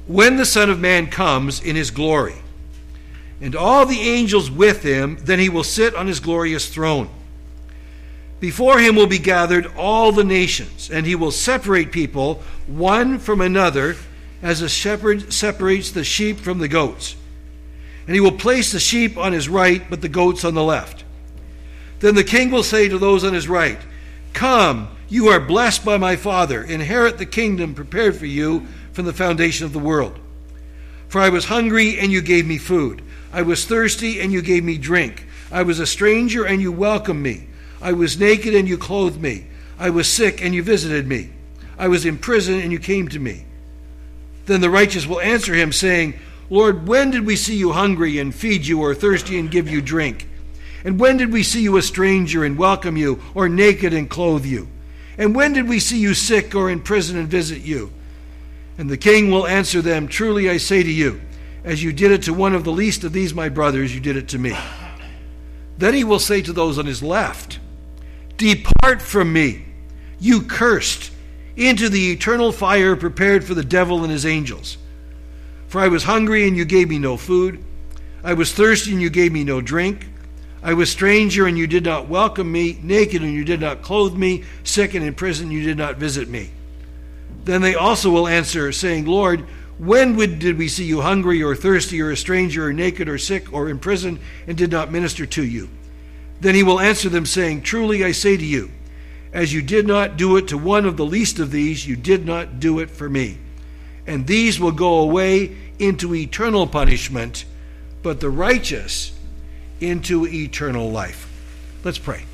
when the Son of Man comes in his glory, and all the angels with him, then he will sit on his glorious throne. Before him will be gathered all the nations, and he will separate people one from another, as a shepherd separates the sheep from the goats. And he will place the sheep on his right, but the goats on the left. Then the king will say to those on his right, "Come, you are blessed by my Father. Inherit the kingdom prepared for you from the foundation of the world. For I was hungry, and you gave me food. I was thirsty, and you gave me drink. I was a stranger, and you welcomed me. I was naked, and you clothed me. I was sick, and you visited me. I was in prison, and you came to me." Then the righteous will answer him, saying, "Lord, when did we see you hungry and feed you, or thirsty and give you drink? And when did we see you a stranger and welcome you, or naked and clothe you? And when did we see you sick or in prison and visit you?" And the king will answer them, "Truly I say to you, as you did it to one of the least of these my brothers, you did it to me." Then he will say to those on his left, "Depart from me, you cursed, into the eternal fire prepared for the devil and his angels. For I was hungry, and you gave me no food. I was thirsty, and you gave me no drink. I was stranger, and you did not welcome me, naked, and you did not clothe me, sick and in prison, and you did not visit me." Then they also will answer, saying, "Lord, when did we see you hungry or thirsty or a stranger or naked or sick or in prison and did not minister to you?" Then he will answer them, saying, "Truly I say to you, as you did not do it to one of the least of these, you did not do it for me. And these will go away into eternal punishment, but the righteous into eternal life." Let's pray.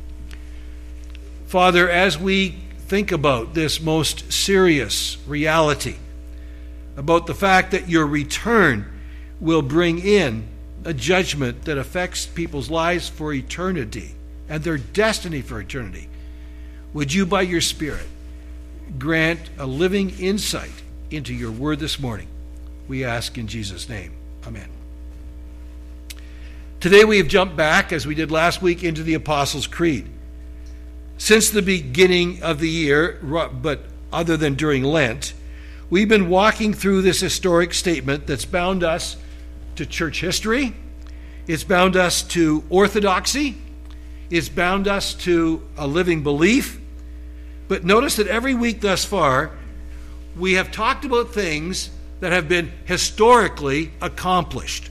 Father, as we think about this most serious reality, about the fact that your return will bring in a judgment that affects people's lives for eternity and their destiny for eternity, would you, by your Spirit, grant a living insight into your word this morning? We ask in Jesus' name. Amen. Today we have jumped back, as we did last week, into the Apostles' Creed. Since the beginning of the year, but other than during Lent, we've been walking through this historic statement that's bound us to church history, it's bound us to orthodoxy, it's bound us to a living belief. But notice that every week thus far, we have talked about things that have been historically accomplished.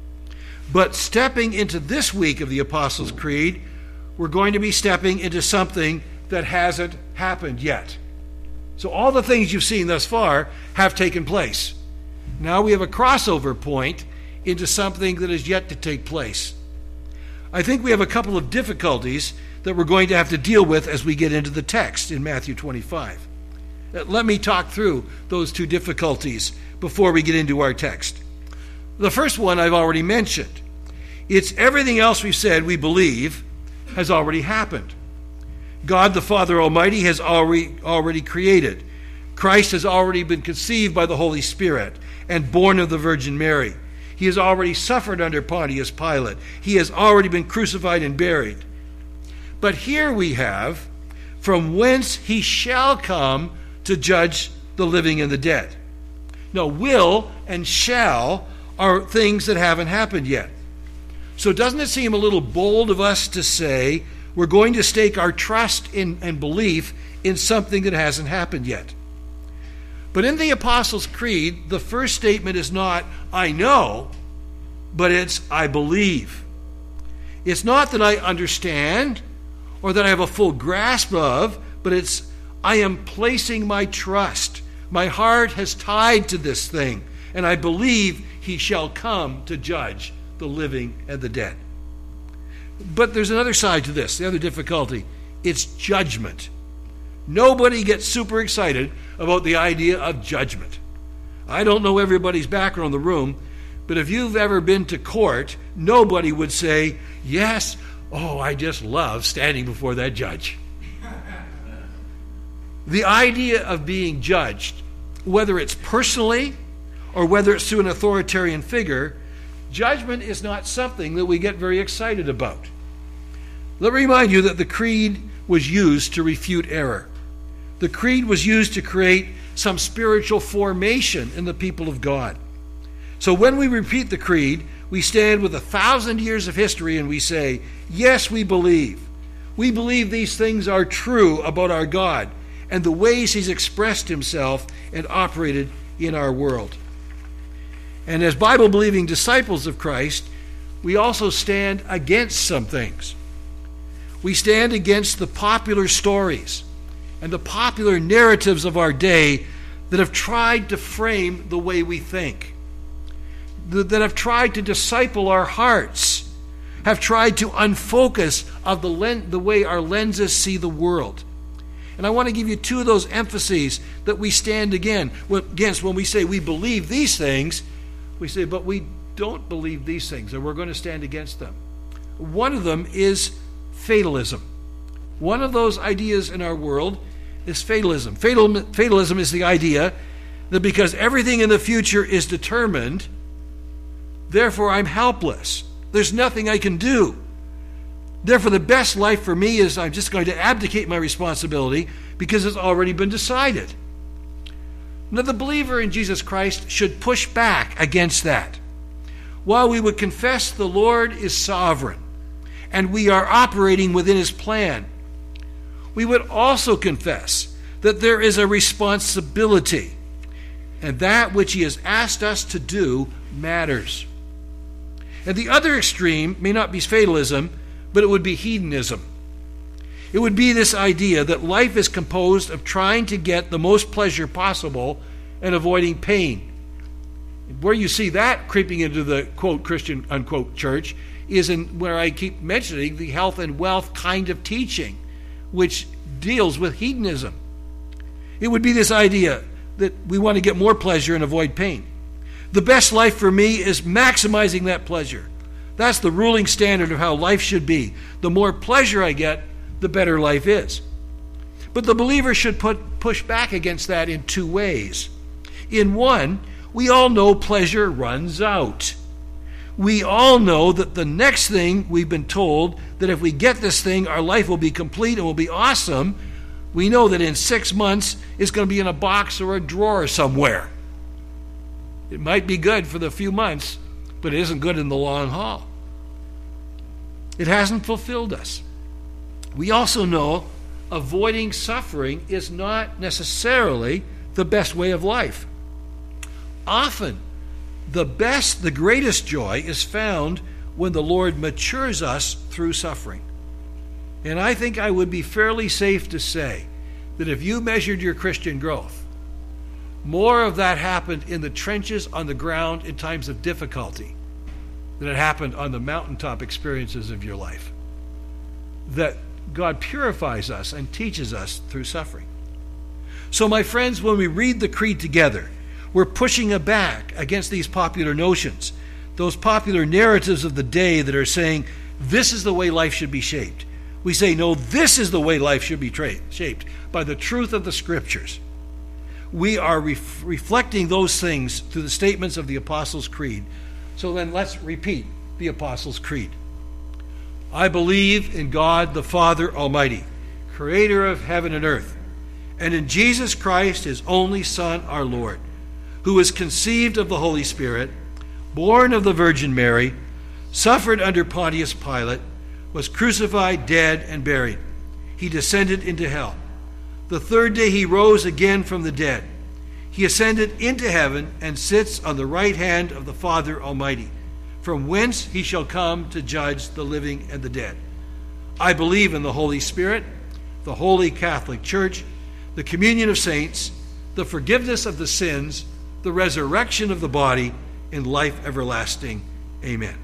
But stepping into this week of the Apostles' Creed, we're going to be stepping into something that hasn't happened yet. So all the things you've seen thus far have taken place. Now we have a crossover point into something that is yet to take place. I think we have a couple of difficulties that we're going to have to deal with as we get into the text in Matthew 25. Let me talk through those two difficulties before we get into our text. The first one I've already mentioned. It's everything else we've said we believe has already happened. God the Father Almighty has already created. Christ has already been conceived by the Holy Spirit and born of the Virgin Mary. He has already suffered under Pontius Pilate. He has already been crucified and buried. But here we have, from whence he shall come to judge the living and the dead. Now, will and shall are things that haven't happened yet. So doesn't it seem a little bold of us to say we're going to stake our trust in and belief in something that hasn't happened yet? But in the Apostles' Creed, the first statement is not, "I know," but it's, "I believe." It's not that I understand or that I have a full grasp of, but it's, I am placing my trust. My heart has tied to this thing, and I believe he shall come to judge the living and the dead. But there's another side to this, the other difficulty. It's judgment. Nobody gets super excited about the idea of judgment. I don't know everybody's background in the room, but if you've ever been to court, nobody would say, "Yes, oh, I just love standing before that judge." The idea of being judged, whether it's personally or whether it's through an authoritarian figure, judgment is not something that we get very excited about. Let me remind you that the creed was used to refute error. The creed was used to create some spiritual formation in the people of God. So when we repeat the creed, we stand with 1,000 years of history and we say, yes, we believe. We believe these things are true about our God and the ways he's expressed himself and operated in our world. And as Bible-believing disciples of Christ, we also stand against some things. We stand against the popular stories and the popular narratives of our day that have tried to frame the way we think, that have tried to disciple our hearts, have tried to unfocus of the way our lenses see the world. And I want to give you two of those emphases that we stand against when we say we believe these things. We say, but we don't believe these things, and we're going to stand against them. One of them is fatalism. One of those ideas in our world is fatalism. Fatalism is the idea that because everything in the future is determined, therefore I'm helpless. There's nothing I can do. Therefore, the best life for me is I'm just going to abdicate my responsibility because it's already been decided. Now, the believer in Jesus Christ should push back against that. While we would confess the Lord is sovereign and we are operating within his plan, we would also confess that there is a responsibility, and that which he has asked us to do matters. And the other extreme may not be fatalism, but it would be hedonism. It would be this idea that life is composed of trying to get the most pleasure possible and avoiding pain. Where you see that creeping into the, quote, Christian, unquote, church is in where I keep mentioning the health and wealth kind of teaching, which deals with hedonism. It would be this idea that we want to get more pleasure and avoid pain. The best life for me is maximizing that pleasure. That's the ruling standard of how life should be. The more pleasure I get, the better life is. But the believer should push back against that in two ways. In one, we all know pleasure runs out. We all know that the next thing we've been told, that if we get this thing, our life will be complete and will be awesome. We know that in 6 months, it's going to be in a box or a drawer somewhere. It might be good for the few months, but it isn't good in the long haul. It hasn't fulfilled us. We also know avoiding suffering is not necessarily the best way of life. Often, the greatest joy is found when the Lord matures us through suffering. And I think I would be fairly safe to say that if you measured your Christian growth, more of that happened in the trenches on the ground in times of difficulty than it happened on the mountaintop experiences of your life. That God purifies us and teaches us through suffering. So, my friends, when we read the creed together, we're pushing back against these popular notions, those popular narratives of the day that are saying, this is the way life should be shaped. We say, no, this is the way life should be shaped, by the truth of the Scriptures. We are reflecting those things through the statements of the Apostles' Creed. So then let's repeat the Apostles' Creed. I believe in God the Father Almighty, creator of heaven and earth, and in Jesus Christ, his only Son, our Lord, who was conceived of the Holy Spirit, born of the Virgin Mary, suffered under Pontius Pilate, was crucified, dead, and buried. He descended into hell. The third day he rose again from the dead. He ascended into heaven and sits on the right hand of the Father Almighty, from whence he shall come to judge the living and the dead. I believe in the Holy Spirit, the Holy Catholic Church, the communion of saints, the forgiveness of the sins, the resurrection of the body, and life everlasting. Amen.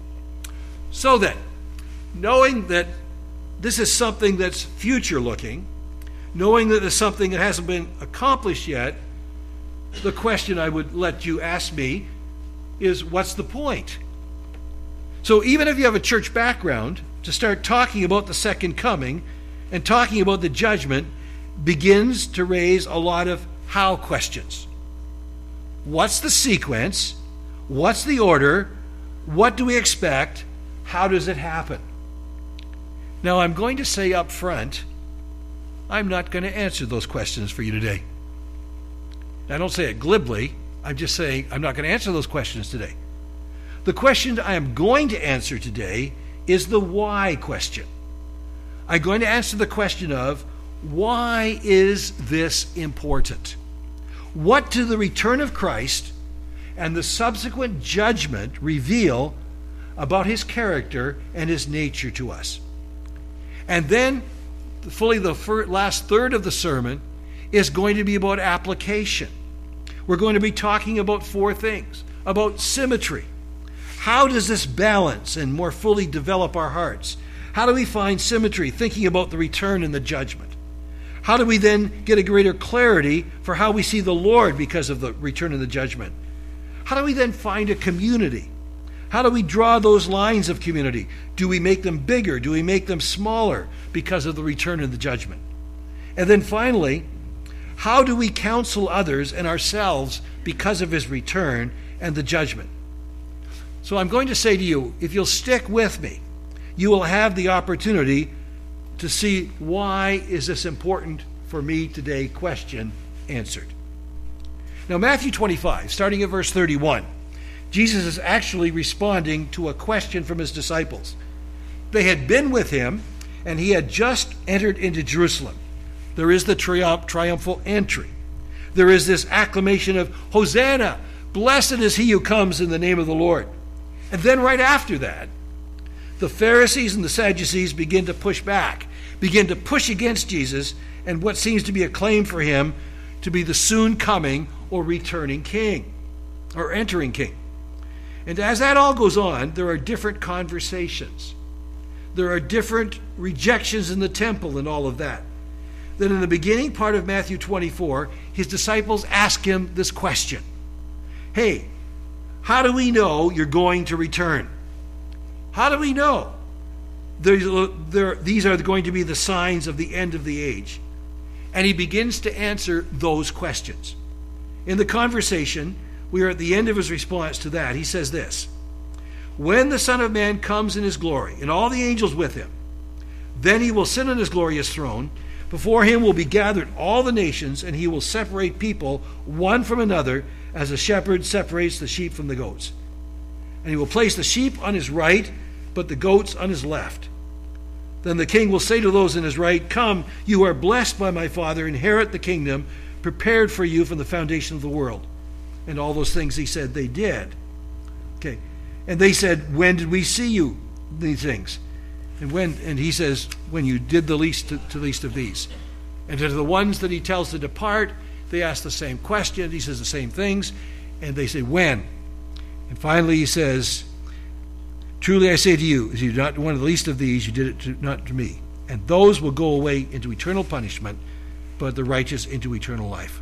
So then, knowing that this is something that's future-looking, knowing that it's something that hasn't been accomplished yet, the question I would let you ask me is, what's the point? So even if you have a church background, to start talking about the second coming and talking about the judgment begins to raise a lot of how questions. What's the sequence? What's the order? What do we expect? How does it happen? Now, I'm going to say up front, I'm not going to answer those questions for you today. I don't say it glibly. I'm just saying I'm not going to answer those questions today. The question I am going to answer today is the why question. I'm going to answer the question of, why is this important? What do the return of Christ and the subsequent judgment reveal about his character and his nature to us? And then, fully the last third of the sermon is going to be about application. We're going to be talking about four things. About symmetry. How does this balance and more fully develop our hearts? How do we find symmetry, thinking about the return and the judgment? How do we then get a greater clarity for how we see the Lord because of the return and the judgment? How do we then find a community? How do we draw those lines of community? Do we make them bigger? Do we make them smaller because of the return and the judgment? And then finally, how do we counsel others and ourselves because of his return and the judgment? So I'm going to say to you, if you'll stick with me, you will have the opportunity to see why is this important for me today question answered. Now, Matthew 25, starting at verse 31, Jesus is actually responding to a question from his disciples. They had been with him, and he had just entered into Jerusalem. There is the triumphal entry. There is this acclamation of, Hosanna, blessed is he who comes in the name of the Lord. And then right after that, the Pharisees and the Sadducees begin to push back, begin to push against Jesus and what seems to be a claim for him to be the soon coming or returning king, or entering king. And as that all goes on, there are different conversations. There are different rejections in the temple and all of that. Then in the beginning part of Matthew 24, his disciples ask him this question. Hey, how do we know you're going to return? How do we know? These are going to be the signs of the end of the age. And he begins to answer those questions. In the conversation, we are at the end of his response to that. He says this, when the Son of Man comes in his glory, and all the angels with him, then he will sit on his glorious throne. Before him will be gathered all the nations, and he will separate people one from another, as a shepherd separates the sheep from the goats. And he will place the sheep on his right, but the goats on his left. Then the king will say to those on his right, come, you are blessed by my Father, inherit the kingdom prepared for you from the foundation of the world. And all those things he said they did. Okay. And they said, when did we see you these things? And he says, when you did the least to least of these. And to the ones that he tells to depart, they ask the same question. He says the same things. And they say, when? And finally he says, truly I say to you, if you did not one of the least of these, you did it not to me. And those will go away into eternal punishment, but the righteous into eternal life.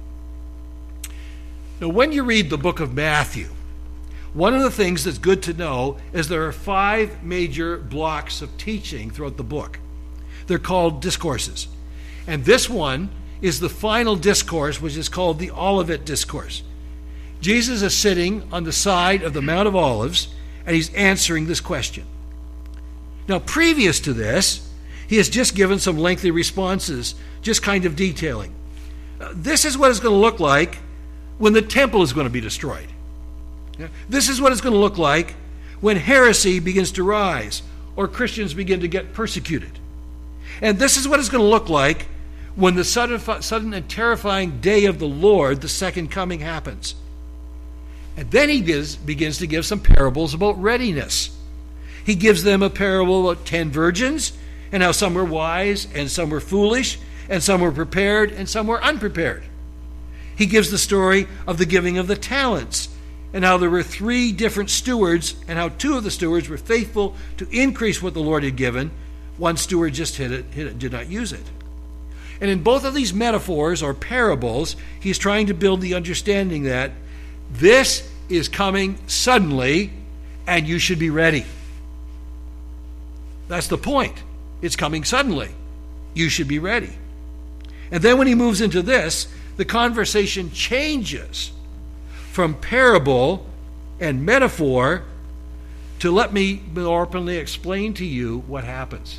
Now, when you read the book of Matthew, one of the things that's good to know is there are 5 major blocks of teaching throughout the book. They're called discourses. And this one is the final discourse, which is called the Olivet Discourse. Jesus is sitting on the side of the Mount of Olives, and he's answering this question. Now, previous to this, he has just given some lengthy responses, just kind of detailing. This is what it's going to look like when the temple is going to be destroyed. This is what it's going to look like when heresy begins to rise or Christians begin to get persecuted. And this is what it's going to look like when the sudden and terrifying day of the Lord, the second coming, happens. And then he begins to give some parables about readiness. He gives them a parable about 10 virgins and how some were wise and some were foolish and some were prepared and some were unprepared. He gives the story of the giving of the talents and how there were 3 different stewards and how 2 of the stewards were faithful to increase what the Lord had given. One steward just hid it, did not use it. And in both of these metaphors or parables, he's trying to build the understanding that this is coming suddenly and you should be ready. That's the point. It's coming suddenly. You should be ready. And then when he moves into this, the conversation changes from parable and metaphor to let me more openly explain to you what happens.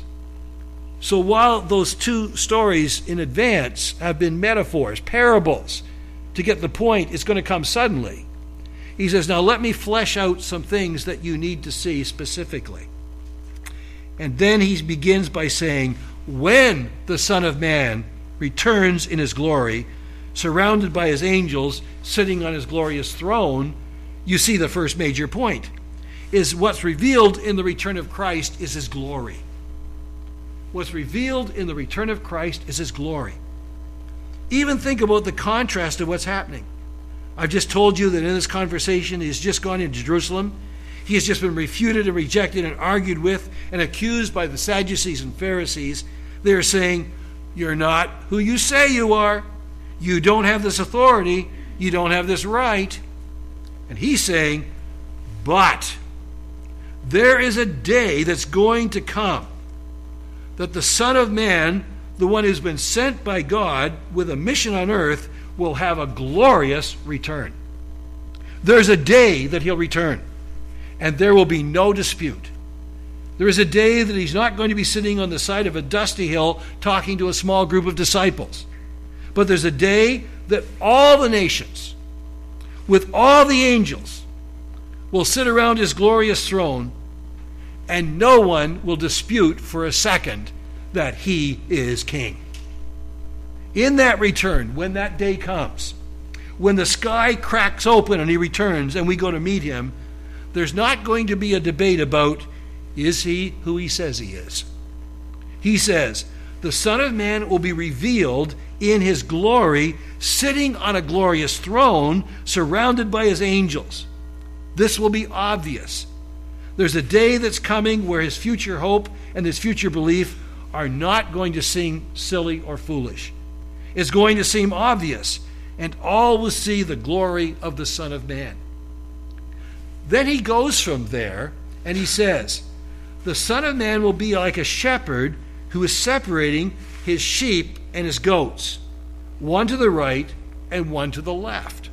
So while those 2 stories in advance have been metaphors, parables, to get the point, it's going to come suddenly. He says, now let me flesh out some things that you need to see specifically. And then he begins by saying, when the Son of Man returns in his glory, surrounded by his angels, sitting on his glorious throne, you see the first major point, is what's revealed in the return of Christ is his glory. What's revealed in the return of Christ is his glory. Even think about the contrast of what's happening. I've just told you that in this conversation, he's just gone into Jerusalem. He has just been refuted and rejected and argued with and accused by the Sadducees and Pharisees. They're saying, you're not who you say you are. You don't have this authority. You don't have this right. And he's saying, but there is a day that's going to come that the Son of Man, the one who's been sent by God with a mission on earth, will have a glorious return. There's a day that he'll return, and there will be no dispute. There is a day that he's not going to be sitting on the side of a dusty hill talking to a small group of disciples. But there's a day that all the nations, with all the angels, will sit around his glorious throne, and no one will dispute for a second that he is king. In that return, when that day comes, when the sky cracks open and he returns and we go to meet him, there's not going to be a debate about, is he who he says he is? He says, the Son of Man will be revealed in his glory, sitting on a glorious throne, surrounded by his angels. This will be obvious. There's a day that's coming where his future hope and his future belief are not going to seem silly or foolish. It's going to seem obvious, and all will see the glory of the Son of Man. Then he goes from there, and he says, the Son of Man will be like a shepherd who is separating his sheep and his goats, one to the right and one to the left.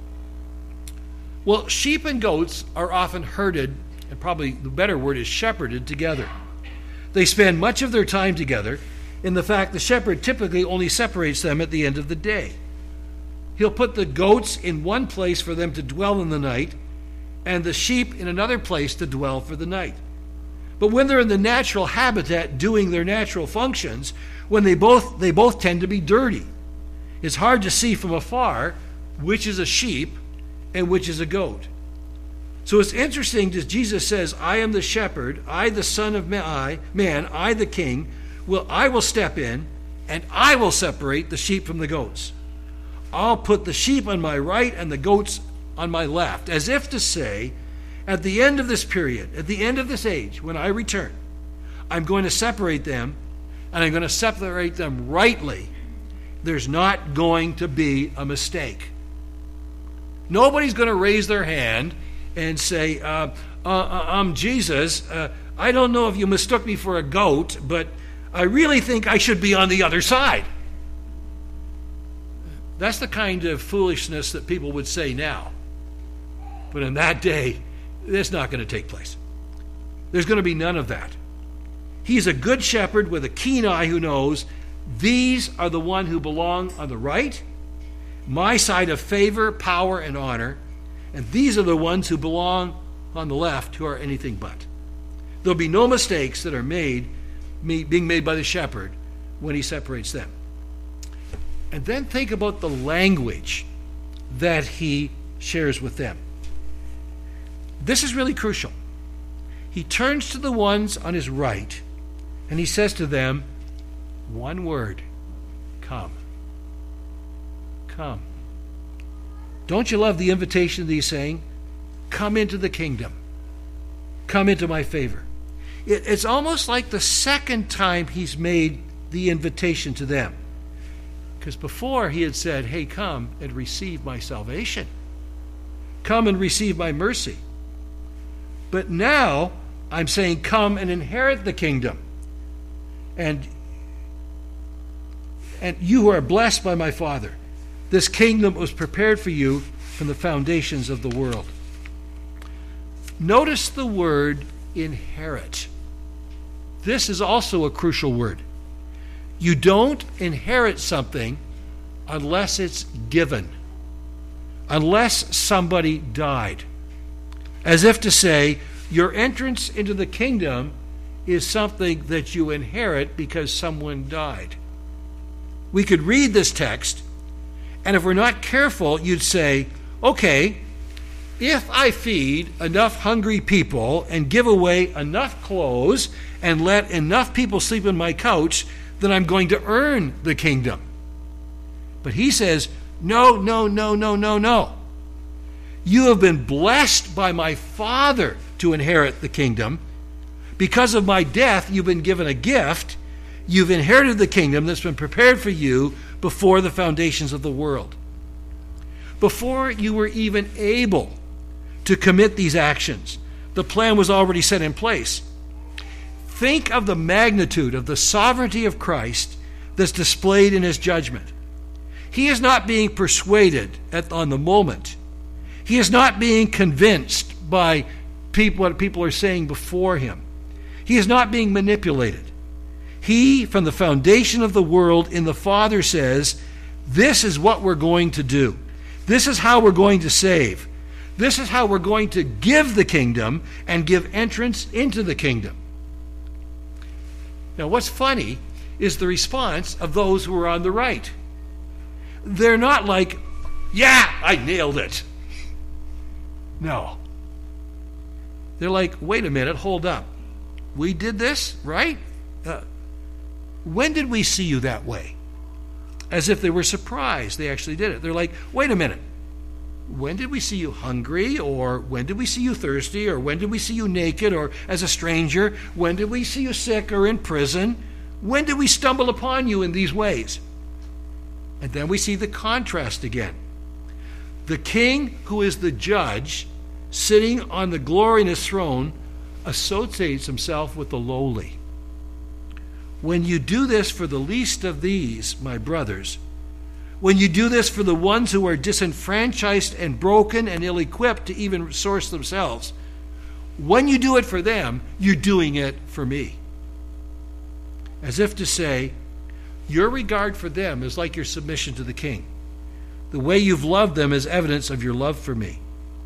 Well, sheep and goats are often herded, and probably the better word is shepherded together. They spend much of their time together. In the fact, the shepherd typically only separates them at the end of the day. He'll put the goats in one place for them to dwell in the night, and the sheep in another place to dwell for the night. But when they're in the natural habitat doing their natural functions, when they both tend to be dirty. It's hard to see from afar which is a sheep and which is a goat. So it's interesting that Jesus says, I am the shepherd, I the Son of Man, I the King. Well, I will step in and I will separate the sheep from the goats. I'll put the sheep on my right and the goats on my left, as if to say, at the end of this period, at the end of this age, when I return, I'm going to separate them, and I'm going to separate them rightly. There's not going to be a mistake. Nobody's going to raise their hand and say, I'm Jesus. I don't know if you mistook me for a goat, but I really think I should be on the other side. That's the kind of foolishness that people would say now. But in that day, it's not going to take place. There's going to be none of that. He's a good shepherd with a keen eye who knows these are the one who belong on the right, my side of favor, power, and honor, and these are the ones who belong on the left, who are anything but. There'll be no mistakes that are being made by the shepherd when he separates them. And then think about the language that he shares with them. This is really crucial. He turns to the ones on his right, and he says to them, one word, come. Come. Don't you love the invitation that he's saying? Come into the kingdom. Come into my favor. It's almost like the second time he's made the invitation to them. Because before he had said, hey, come and receive my salvation. Come and receive my mercy. But now I'm saying, come and inherit the kingdom. And you who are blessed by my Father, this kingdom was prepared for you from the foundations of the world. Notice the word inherit. This is also a crucial word. You don't inherit something unless it's given. unless somebody died. As if to say, your entrance into the kingdom is something that you inherit because someone died. We could read this text, and if we're not careful, you'd say, okay, if I feed enough hungry people and give away enough clothes and let enough people sleep on my couch, then I'm going to earn the kingdom. But he says, no, no, no, no, no, no. You have been blessed by my Father to inherit the kingdom. Because of my death, you've been given a gift. You've inherited the kingdom that's been prepared for you before the foundations of the world. Before you were even able to commit these actions, the plan was already set in place. Think of the magnitude of the sovereignty of Christ that's displayed in his judgment. He is not being persuaded on the moment. He is not being convinced by what people are saying before him. He is not being manipulated. He, from the foundation of the world in the Father, says, this is what we're going to do. This is how we're going to save. This is how we're going to give the kingdom and give entrance into the kingdom. Now, what's funny is the response of those who are on the right. They're not like, yeah, I nailed it. No. They're like, wait a minute, hold up. We did this, right? When did we see you that way? As if they were surprised they actually did it. They're like, wait a minute. When did we see you hungry? Or when did we see you thirsty? Or when did we see you naked or as a stranger? When did we see you sick or in prison? When did we stumble upon you in these ways? And then we see the contrast again. The king who is the judge, sitting on the glory in his throne, associates himself with the lowly. When you do this for the least of these, my brothers, when you do this for the ones who are disenfranchised and broken and ill-equipped to even resource themselves, when you do it for them, you're doing it for me. As if to say, your regard for them is like your submission to the king. The way you've loved them is evidence of your love for me.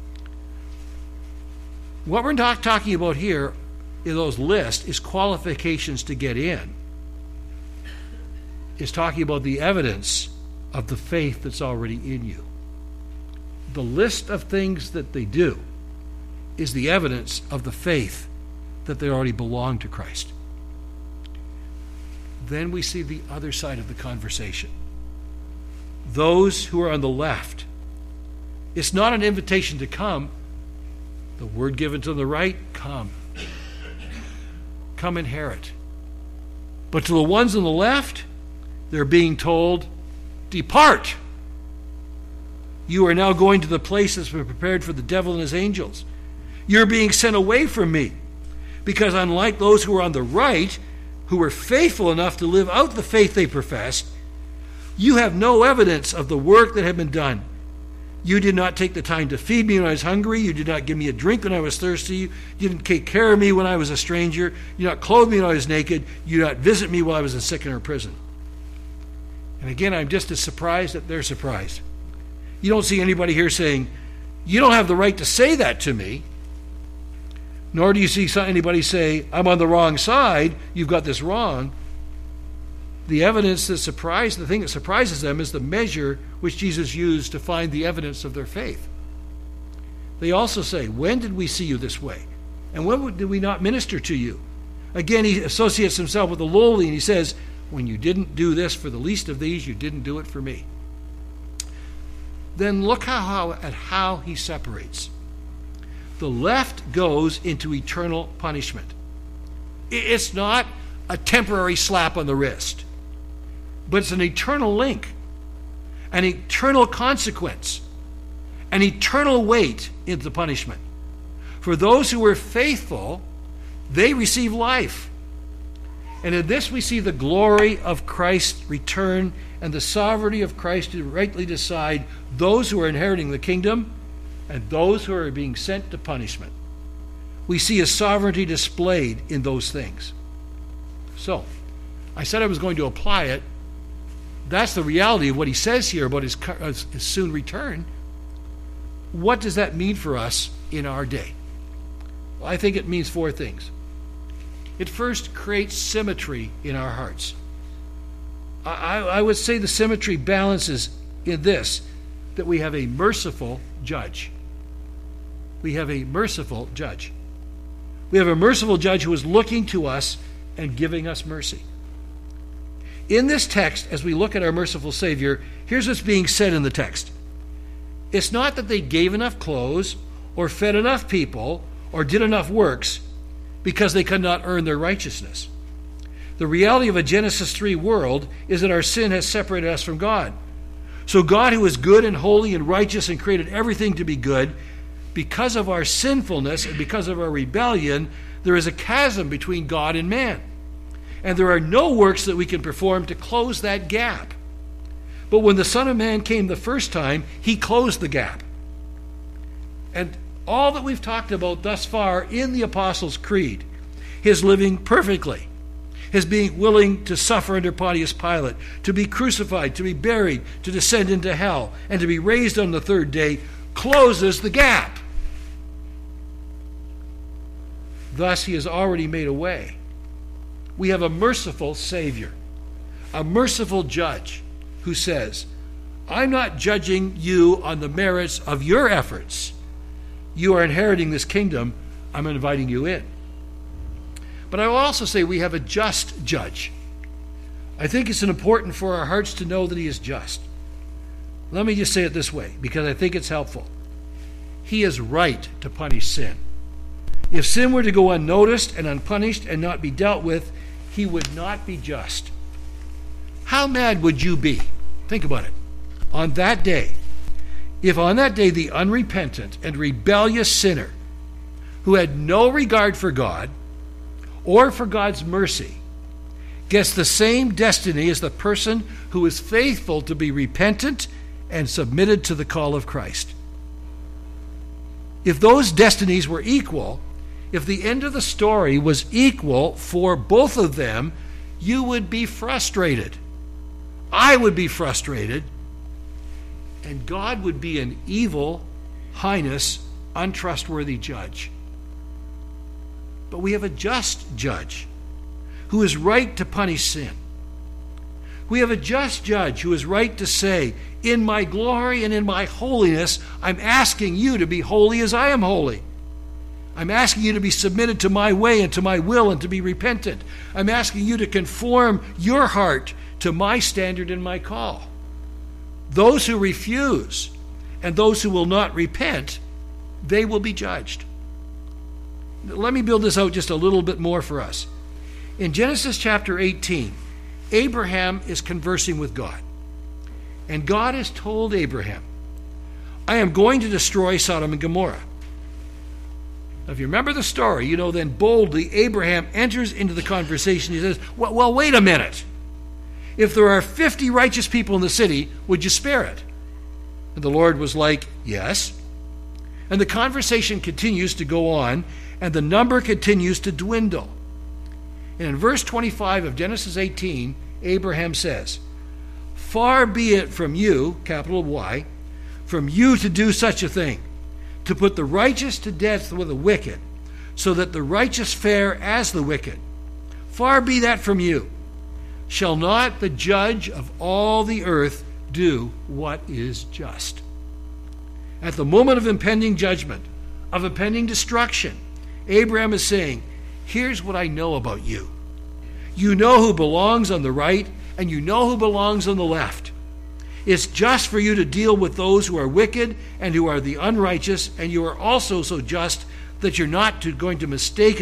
What we're not talking about here in those lists is qualifications to get in. It's talking about the evidence of the faith that's already in you. The list of things that they do is the evidence of the faith that they already belong to Christ. Then we see the other side of the conversation. Those who are on the left. It's not an invitation to come. The word given to the right, come. Come inherit. But to the ones on the left, they're being told, depart. You are now going to the place that's been prepared for the devil and his angels. You're being sent away from me. Because unlike those who are on the right, who were faithful enough to live out the faith they professed, you have no evidence of the work that had been done. You did not take the time to feed me when I was hungry. You did not give me a drink when I was thirsty. You didn't take care of me when I was a stranger. You did not clothe me when I was naked. You did not visit me while I was in sick and in prison. And again, I'm just as surprised that they're surprised. You don't see anybody here saying, you don't have the right to say that to me. Nor do you see anybody say, I'm on the wrong side. You've got this wrong. The evidence that the thing that surprises them is the measure which Jesus used to find the evidence of their faith. They also say, when did we see you this way? And when did we not minister to you? Again, he associates himself with the lowly, and he says, when you didn't do this for the least of these, you didn't do it for me. Then look at how he separates. The left goes into eternal punishment. It's not a temporary slap on the wrist, but it's an eternal link, an eternal consequence, an eternal weight in the punishment. For those who were faithful, they receive life. And in this we see the glory of Christ's return and the sovereignty of Christ to rightly decide those who are inheriting the kingdom and those who are being sent to punishment. We see his sovereignty displayed in those things. So, I said I was going to apply it. That's the reality of what he says here about his soon return. what does that mean for us in our day? Well, I think it means four things. It first creates symmetry in our hearts. I would say the symmetry balances in this, that we have a merciful judge. We have a merciful judge. We have a merciful judge who is looking to us and giving us mercy. In this text, as we look at our merciful Savior, here's what's being said in the text. It's not that they gave enough clothes or fed enough people or did enough works because they could not earn their righteousness. The reality of a Genesis 3 world is that our sin has separated us from God. So God, who is good and holy and righteous and created everything to be good, because of our sinfulness and because of our rebellion, there is a chasm between God and man. And there are no works that we can perform to close that gap. But when the Son of Man came the first time, he closed the gap. And all that we've talked about thus far in the Apostles' Creed, his living perfectly, his being willing to suffer under Pontius Pilate, to be crucified, to be buried, to descend into hell, and to be raised on the third day, closes the gap. Thus, he has already made a way. We have a merciful Savior, a merciful judge who says, I'm not judging you on the merits of your efforts. You are inheriting this kingdom. I'm inviting you in. But I will also say we have a just judge. I think it's important for our hearts to know that he is just. Let me just say it this way, because I think it's helpful. He is right to punish sin. If sin were to go unnoticed and unpunished and not be dealt with, he would not be just. How mad would you be? Think about it. On that day, if on that day the unrepentant and rebellious sinner who had no regard for God or for God's mercy gets the same destiny as the person who is faithful to be repentant and submitted to the call of Christ. If those destinies were equal, if the end of the story was equal for both of them, you would be frustrated. I would be frustrated. And God would be an evil, heinous, untrustworthy judge. But we have a just judge who is right to punish sin. We have a just judge who is right to say, in my glory and in my holiness, I'm asking you to be holy as I am holy. I'm asking you to be submitted to my way and to my will and to be repentant. I'm asking you to conform your heart to my standard and my call. Those who refuse and those who will not repent, they will be judged. Let me build this out just a little bit more for us. In Genesis chapter 18, Abraham is conversing with God. And God has told Abraham, I am going to destroy Sodom and Gomorrah. Now, if you remember the story, you know then boldly Abraham enters into the conversation. He says, well, wait a minute. If there are 50 righteous people in the city, would you spare it? And the Lord was like, yes. And the conversation continues to go on, and the number continues to dwindle. And in verse 25 of Genesis 18, Abraham says, far be it from you, capital Y, from you to do such a thing, to put the righteous to death with the wicked, so that the righteous fare as the wicked. Far be that from you. Shall not the judge of all the earth do what is just? At the moment of impending judgment, of impending destruction, Abraham is saying, here's what I know about you. You know who belongs on the right, and you know who belongs on the left. It's just for you to deal with those who are wicked and who are the unrighteous, and you are also so just that you're not going to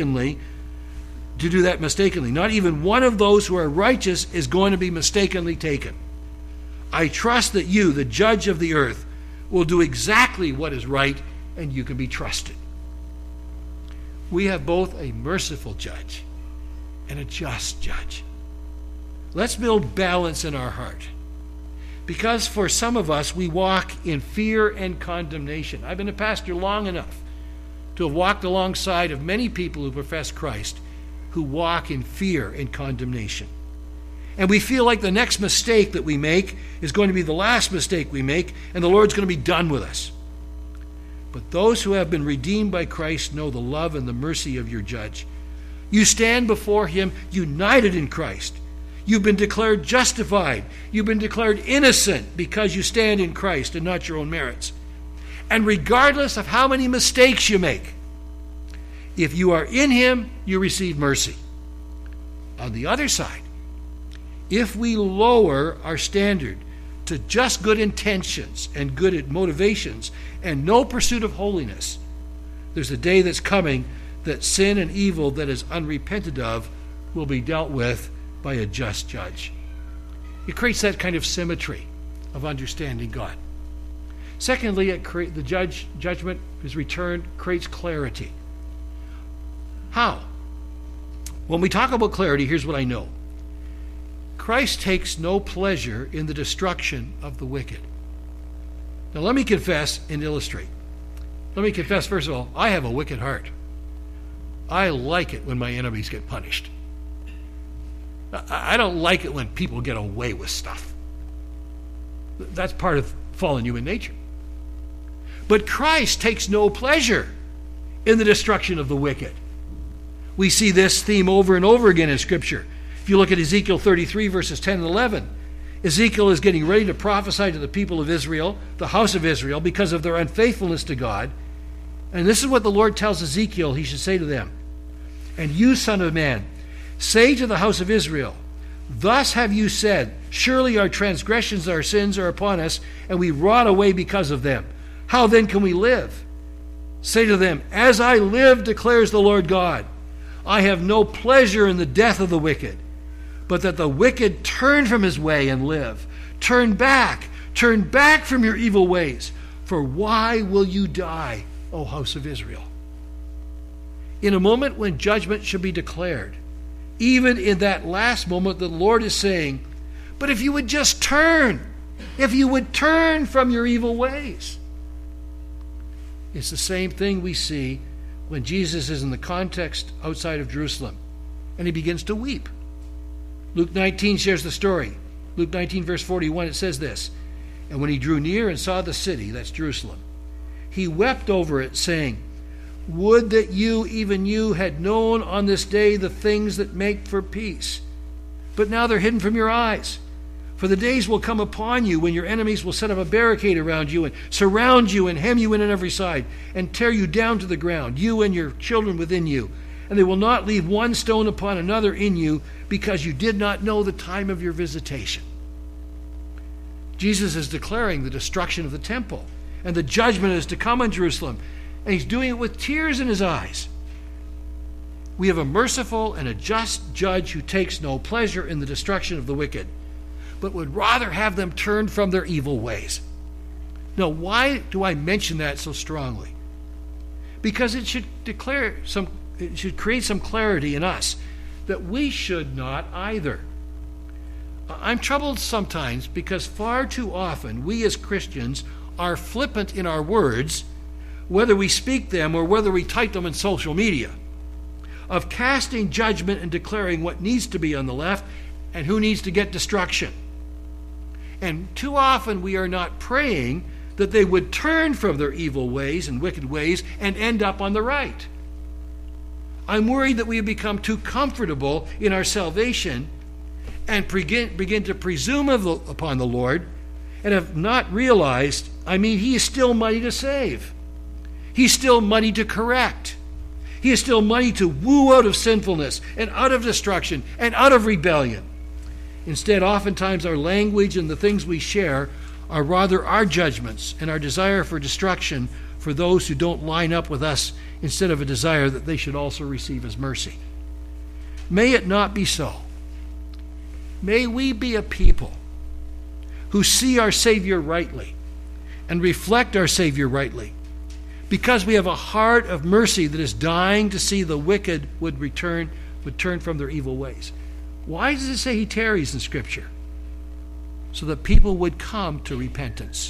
do that mistakenly. Not even one of those who are righteous is going to be mistakenly taken. I trust that you, the judge of the earth, will do exactly what is right, and you can be trusted. We have both a merciful judge and a just judge. Let's build balance in our heart. Because for some of us, we walk in fear and condemnation. I've been a pastor long enough to have walked alongside of many people who profess Christ who walk in fear and condemnation. And we feel like the next mistake that we make is going to be the last mistake we make, and the Lord's going to be done with us. But those who have been redeemed by Christ know the love and the mercy of your judge. You stand before him united in Christ. You've been declared justified. You've been declared innocent because you stand in Christ and not your own merits. And regardless of how many mistakes you make, if you are in him, you receive mercy. On the other side, if we lower our standard to just good intentions and good motivations and no pursuit of holiness, there's a day that's coming that sin and evil that is unrepented of will be dealt with by a just judge. It creates that kind of symmetry of understanding God. Secondly, the judgment, his return, creates clarity. How? When we talk about clarity, here's what I know. Christ takes no pleasure in the destruction of the wicked. Now let me confess and illustrate. Let me confess, first of all, I have a wicked heart. I like it when my enemies get punished. I don't like it when people get away with stuff. That's part of fallen human nature. But Christ takes no pleasure in the destruction of the wicked. We see this theme over and over again in Scripture. If you look at Ezekiel 33, verses 10 and 11, Ezekiel is getting ready to prophesy to the people of Israel, the house of Israel, because of their unfaithfulness to God. And this is what the Lord tells Ezekiel he should say to them. And you, son of man, say to the house of Israel, thus have you said, surely our transgressions, our sins are upon us, and we rot away because of them. How then can we live? Say to them, as I live, declares the Lord God, I have no pleasure in the death of the wicked, but that the wicked turn from his way and live. Turn back from your evil ways. For why will you die, O house of Israel? In a moment when judgment should be declared, even in that last moment, the Lord is saying, but if you would just turn, if you would turn from your evil ways. It's the same thing we see when Jesus is in the context outside of Jerusalem, and he begins to weep. Luke 19 shares the story. Luke 19, verse 41, it says this, and when he drew near and saw the city, that's Jerusalem, he wept over it, saying, would that you, even you, had known on this day the things that make for peace. But now they're hidden from your eyes. For the days will come upon you when your enemies will set up a barricade around you and surround you and hem you in on every side and tear you down to the ground, you and your children within you. And they will not leave one stone upon another in you because you did not know the time of your visitation. Jesus is declaring the destruction of the temple, and the judgment is to come on Jerusalem, and he's doing it with tears in his eyes. We have a merciful and a just judge who takes no pleasure in the destruction of the wicked, but would rather have them turn from their evil ways. Now, why do I mention that so strongly? Because it should create some clarity in us that we should not either. I'm troubled sometimes because far too often we as Christians are flippant in our words, whether we speak them or whether we type them in social media, of casting judgment and declaring what needs to be on the left and who needs to get destruction. And too often we are not praying that they would turn from their evil ways and wicked ways and end up on the right. I'm worried that we have become too comfortable in our salvation and begin to presume upon the Lord and have not realized, he is still mighty to save. He's still mighty to correct. He is still mighty to woo out of sinfulness and out of destruction and out of rebellion. Instead, oftentimes our language and the things we share are rather our judgments and our desire for destruction for those who don't line up with us instead of a desire that they should also receive his mercy. May it not be so. May we be a people who see our Savior rightly and reflect our Savior rightly, because we have a heart of mercy that is dying to see the wicked would turn from their evil ways. Why does it say he tarries in Scripture? So that people would come to repentance,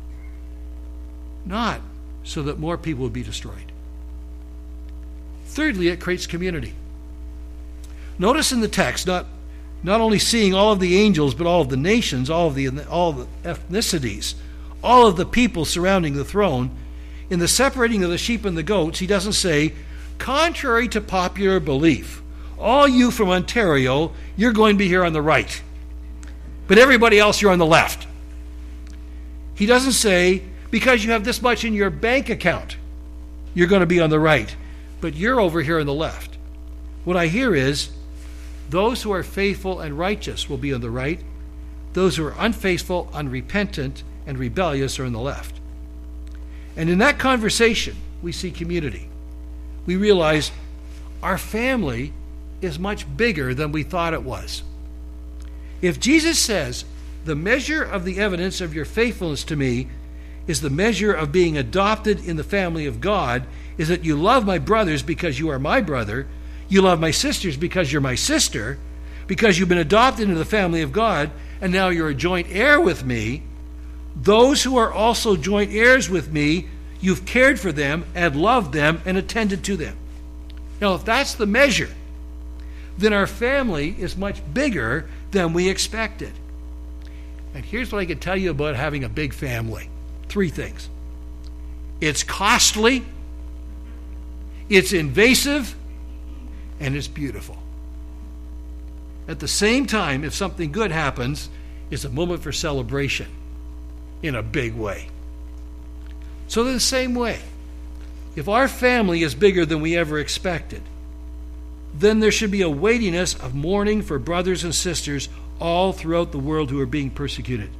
not so that more people would be destroyed. Thirdly, it creates community. Notice in the text, not only seeing all of the angels, but all of the nations, all the ethnicities, all of the people surrounding the throne, in the separating of the sheep and the goats, he doesn't say, contrary to popular belief, all you from Ontario, you're going to be here on the right. But everybody else, you're on the left. He doesn't say, because you have this much in your bank account, you're going to be on the right. But you're over here on the left. What I hear is, those who are faithful and righteous will be on the right. Those who are unfaithful, unrepentant, and rebellious are on the left. And in that conversation, we see community. We realize our family is much bigger than we thought it was. If Jesus says, the measure of the evidence of your faithfulness to me is the measure of being adopted in the family of God, is that you love my brothers because you are my brother, you love my sisters because you're my sister, because you've been adopted into the family of God, and now you're a joint heir with me. Those who are also joint heirs with me, you've cared for them and loved them and attended to them. Now, if that's the measure, then our family is much bigger than we expected. And here's what I can tell you about having a big family. 3 things. It's costly, it's invasive, and it's beautiful. At the same time, if something good happens, it's a moment for celebration in a big way. So in the same way, if our family is bigger than we ever expected, then there should be a weightiness of mourning for brothers and sisters all throughout the world who are being persecuted.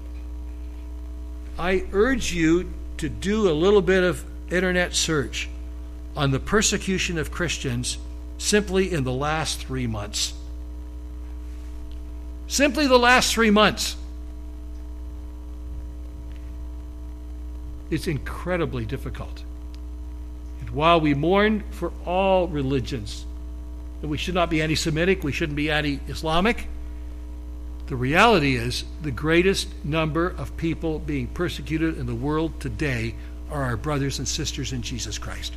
I urge you to do a little bit of internet search on the persecution of Christians simply in the last 3 months. Simply the last 3 months. It's incredibly difficult. And while we mourn for all religions, and we should not be anti-Semitic, we shouldn't be anti-Islamic, the reality is the greatest number of people being persecuted in the world today are our brothers and sisters in Jesus Christ.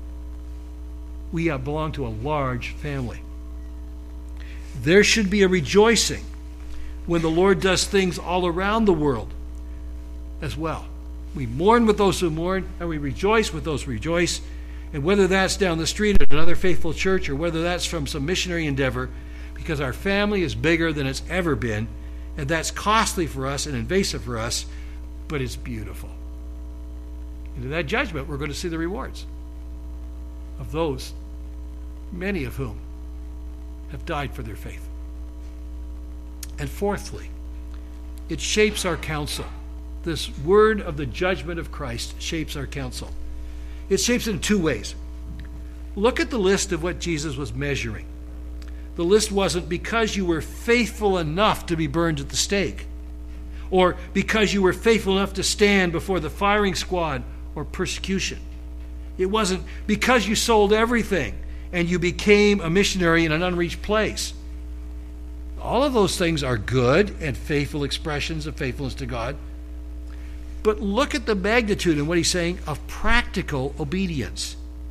We belong to a large family. There should be a rejoicing when the Lord does things all around the world as well. We mourn with those who mourn, and we rejoice with those who rejoice. And whether that's down the street at another faithful church or whether that's from some missionary endeavor, because our family is bigger than it's ever been, and that's costly for us and invasive for us, but it's beautiful. And in that judgment, we're going to see the rewards of those, many of whom have died for their faith. And fourthly, it shapes our counsel. This word of the judgment of Christ shapes our counsel. It shapes it in 2 ways. Look at the list of what Jesus was measuring. The list wasn't because you were faithful enough to be burned at the stake, or because you were faithful enough to stand before the firing squad or persecution. It wasn't because you sold everything and you became a missionary in an unreached place. All of those things are good and faithful expressions of faithfulness to God. But look at the magnitude and what he's saying of practical obedience.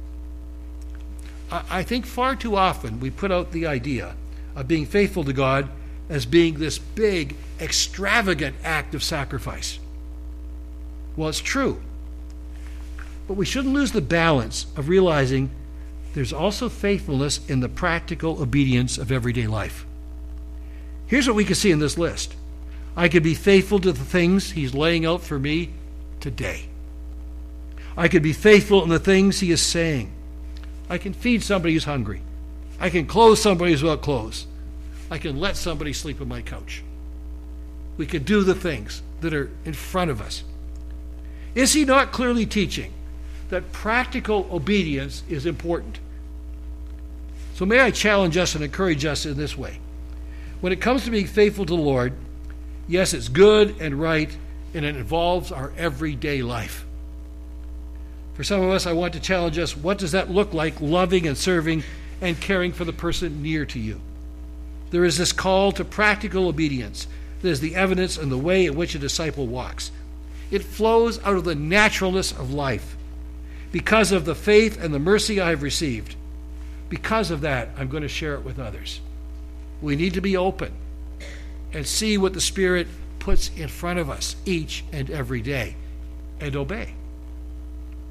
I think far too often we put out the idea of being faithful to God as being this big, extravagant act of sacrifice. Well, it's true. But we shouldn't lose the balance of realizing there's also faithfulness in the practical obedience of everyday life. Here's what we can see in this list. I could be faithful to the things he's laying out for me today. I could be faithful in the things he is saying. I can feed somebody who's hungry. I can clothe somebody who's without clothes. I can let somebody sleep on my couch. We can do the things that are in front of us. Is he not clearly teaching that practical obedience is important? So may I challenge us and encourage us in this way. When it comes to being faithful to the Lord, yes, it's good and right, and it involves our everyday life. For some of us, I want to challenge us, what does that look like, loving and serving and caring for the person near to you? There is this call to practical obedience that is the evidence and the way in which a disciple walks. It flows out of the naturalness of life. Because of the faith and the mercy I have received, because of that, I'm going to share it with others. We need to be open and see what the Spirit puts in front of us each and every day and obey.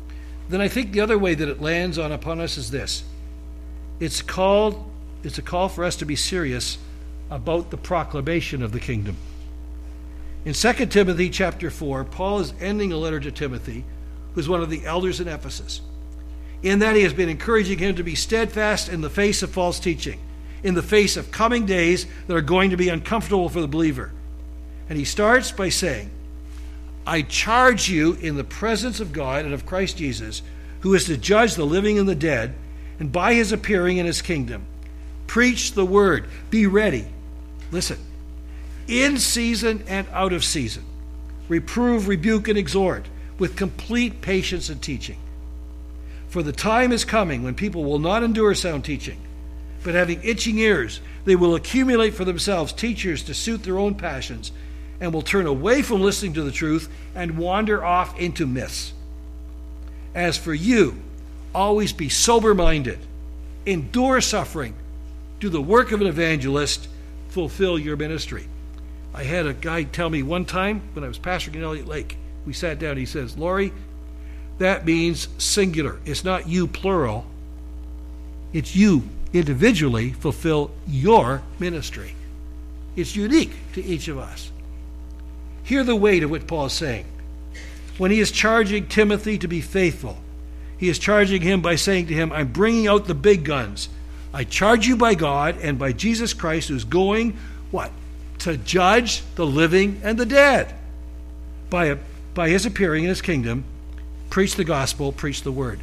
then I think the other way that it lands upon us is this. It's a call for us to be serious about the proclamation of the kingdom. In 2 Timothy chapter 4, Paul is ending a letter to Timothy, who's one of the elders in Ephesus. In that he has been encouraging him to be steadfast in the face of false teaching, in the face of coming days that are going to be uncomfortable for the believer. And he starts by saying, I charge you in the presence of God and of Christ Jesus, who is to judge the living and the dead, and by his appearing in his kingdom, preach the word. Be ready. Listen. In season and out of season. Reprove, rebuke, and exhort with complete patience and teaching. For the time is coming when people will not endure sound teaching, but having itching ears, they will accumulate for themselves teachers to suit their own passions, and will turn away from listening to the truth and wander off into myths. As for you, always be sober-minded, endure suffering, do the work of an evangelist, fulfill your ministry. I had a guy tell me one time when I was pastoring in Elliott Lake, we sat down, he says, Laurie, that means singular. It's not you plural. It's you individually fulfill your ministry. It's unique to each of us. Hear the weight of what Paul is saying. When he is charging Timothy to be faithful, he is charging him by saying to him, I'm bringing out the big guns. I charge you by God and by Jesus Christ, who's going, what? To judge the living and the dead. By his appearing in his kingdom, preach the gospel, preach the word.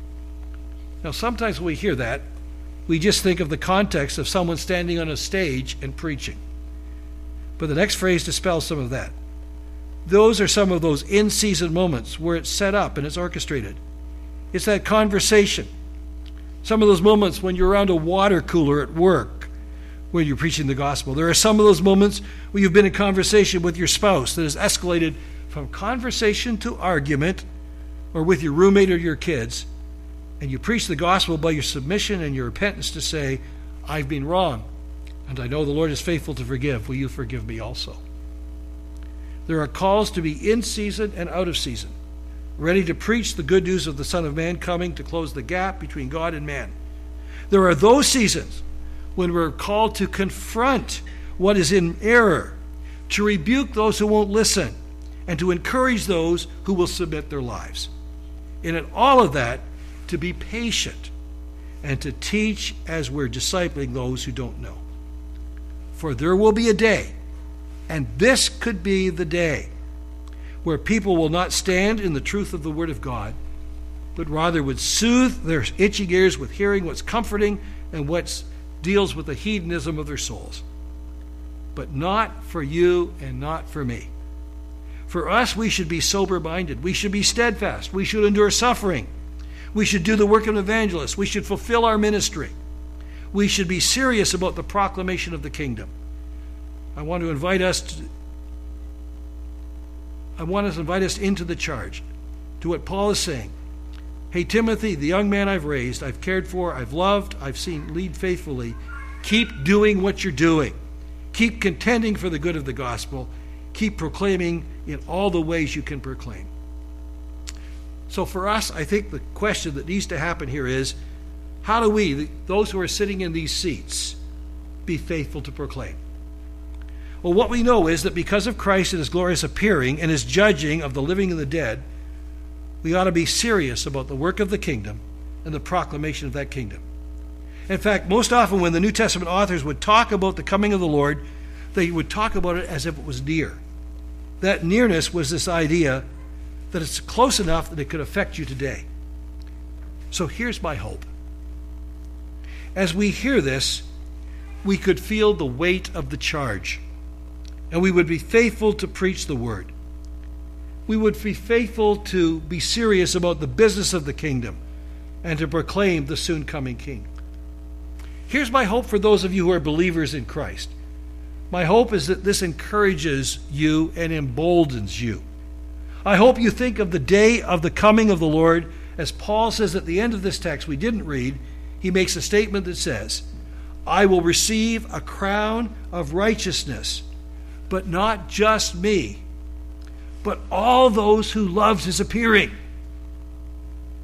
Now, sometimes when we hear that, we just think of the context of someone standing on a stage and preaching. But the next phrase dispels some of that. Those are some of those in-season moments where it's set up and it's orchestrated. It's that conversation. Some of those moments when you're around a water cooler at work when you're preaching the gospel. There are some of those moments where you've been in conversation with your spouse that has escalated from conversation to argument, or with your roommate or your kids, and you preach the gospel by your submission and your repentance to say, I've been wrong, and I know the Lord is faithful to forgive. Will you forgive me also? There are calls to be in season and out of season, ready to preach the good news of the Son of Man coming to close the gap between God and man. There are those seasons when we're called to confront what is in error, to rebuke those who won't listen, and to encourage those who will submit their lives. And in all of that, to be patient and to teach as we're discipling those who don't know. For there will be a day, and this could be the day, where people will not stand in the truth of the Word of God, but rather would soothe their itching ears with hearing what's comforting and what deals with the hedonism of their souls. But not for you and not for me. For us, we should be sober-minded. We should be steadfast. We should endure suffering. We should do the work of an evangelist. We should fulfill our ministry. We should be serious about the proclamation of the kingdom. I want to invite us into the charge, to what Paul is saying. Hey, Timothy, the young man I've raised, I've cared for, I've loved, I've seen lead faithfully. Keep doing what you're doing. Keep contending for the good of the gospel. Keep proclaiming in all the ways you can proclaim. So for us, I think the question that needs to happen here is, how do we, those who are sitting in these seats, be faithful to proclaim? Well, what we know is that because of Christ and his glorious appearing and his judging of the living and the dead, we ought to be serious about the work of the kingdom and the proclamation of that kingdom. In fact, most often when the New Testament authors would talk about the coming of the Lord, they would talk about it as if it was near. That nearness was this idea that it's close enough that it could affect you today. So here's my hope. As we hear this, we could feel the weight of the charge, and we would be faithful to preach the word. We would be faithful to be serious about the business of the kingdom and to proclaim the soon coming King. Here's my hope for those of you who are believers in Christ. My hope is that this encourages you and emboldens you. I hope you think of the day of the coming of the Lord, as Paul says at the end of this text we didn't read. He makes a statement that says, I will receive a crown of righteousness, but not just me, but all those who loved his appearing.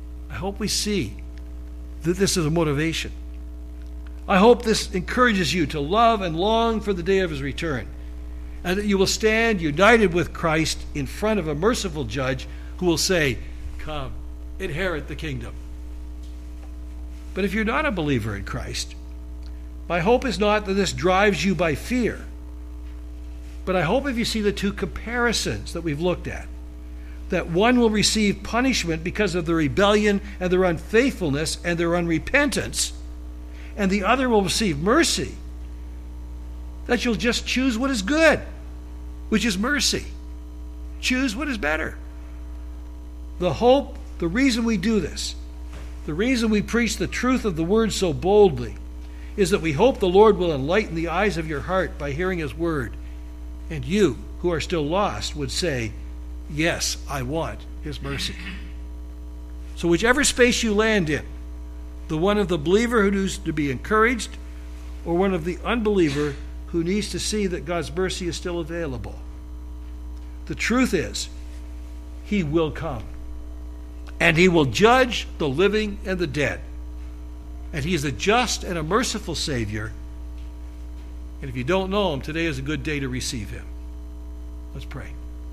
hope we see that this is a motivation. I hope this encourages you to love and long for the day of his return, and that you will stand united with Christ in front of a merciful judge who will say, "Come, inherit the kingdom." But if you're not a believer in Christ, my hope is not that this drives you by fear, but I hope if you see the two comparisons that we've looked at, that one will receive punishment because of their rebellion and their unfaithfulness and their unrepentance, and the other will receive mercy, that you'll just choose what is good, which is mercy. Choose what is better. The hope, the reason we do this, the reason we preach the truth of the word so boldly, is that we hope the Lord will enlighten the eyes of your heart by hearing his word, and you, who are still lost, would say, "Yes, I want his mercy." So whichever space you land in, the one of the believer who needs to be encouraged, or one of the unbeliever who needs to see that God's mercy is still available, the truth is, he will come. And he will judge the living and the dead. And he is a just and a merciful Savior. And if you don't know him, today is a good day to receive him. Let's pray.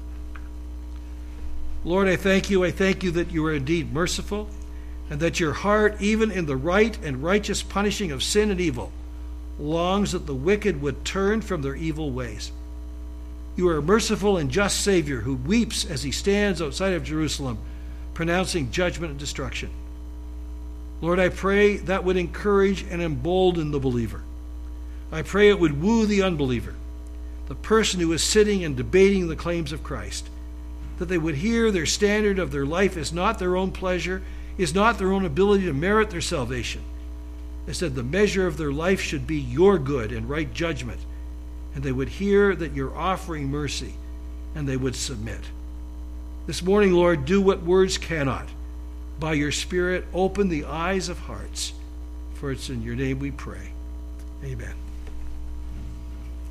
Lord, I thank you. I thank you that you are indeed merciful, and that your heart, even in the right and righteous punishing of sin and evil, longs that the wicked would turn from their evil ways. You are a merciful and just Savior who weeps as he stands outside of Jerusalem, pronouncing judgment and destruction. Lord, I pray that would encourage and embolden the believer. I pray it would woo the unbeliever, the person who is sitting and debating the claims of Christ, that they would hear their standard of their life is not their own pleasure, is not their own ability to merit their salvation. Instead, the measure of their life should be your good and right judgment, and they would hear that you're offering mercy, and they would submit. This morning, Lord, do what words cannot. By your Spirit, open the eyes of hearts. For it's in your name we pray. Amen.